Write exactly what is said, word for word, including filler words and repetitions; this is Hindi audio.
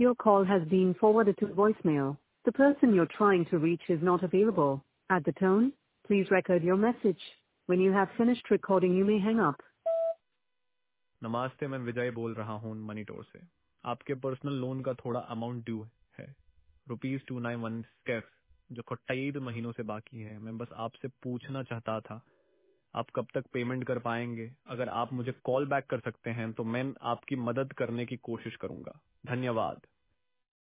Your call has been forwarded to voicemail. The person you're trying to reach is not available. At the tone, please record your message. When you have finished recording, you may hang up. नमस्ते, मैं विजय बोल रहा हूँ मनीटोर से। आपके पर्सनल लोन का थोड़ा अमाउंट ड्यू है, रुपीज टू नाइन वन स्केफ, जो कई महीनों से बाकी है। मैं बस आपसे पूछना चाहता था, आप कब तक पेमेंट कर पाएंगे? अगर आप मुझे कॉल बैक कर सकते हैं तो मैं आपकी मदद करने की कोशिश करूंगा। धन्यवाद।